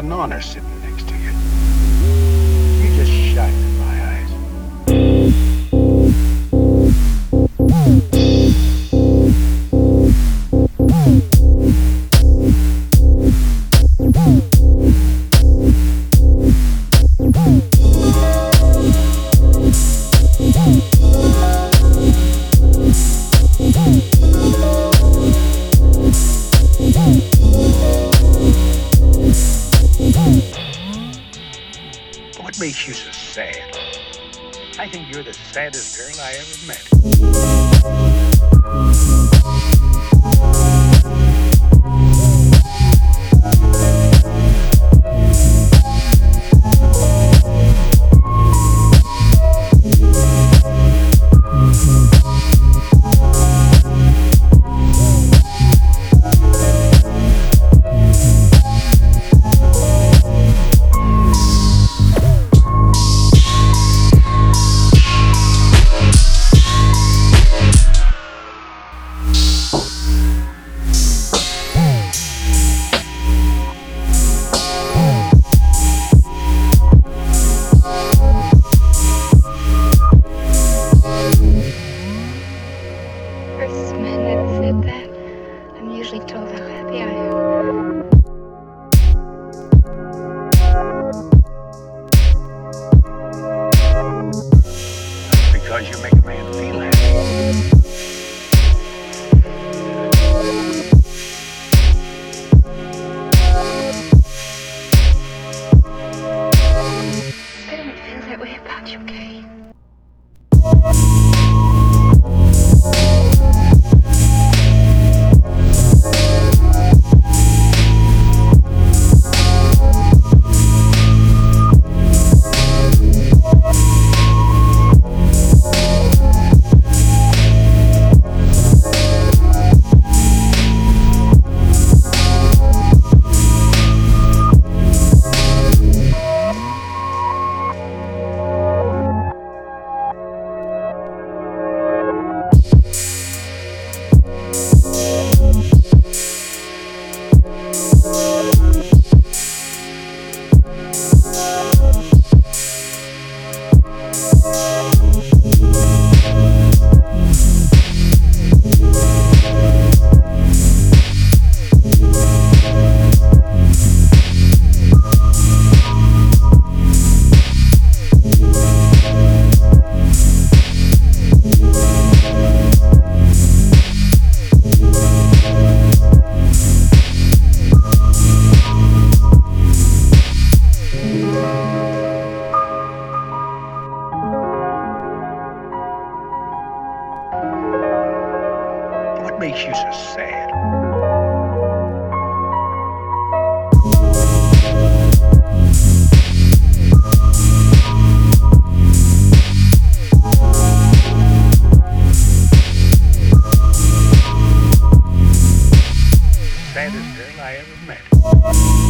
an honor sitting next to you. You just shine in my eyes. What makes you so sad? I think you're the saddest girl I ever met. First man that said that, I'm usually told how happy I am. That's because you make a man feel happy. I don't feel that way about you, Kay. What makes you so sad? Saddest girl I ever met.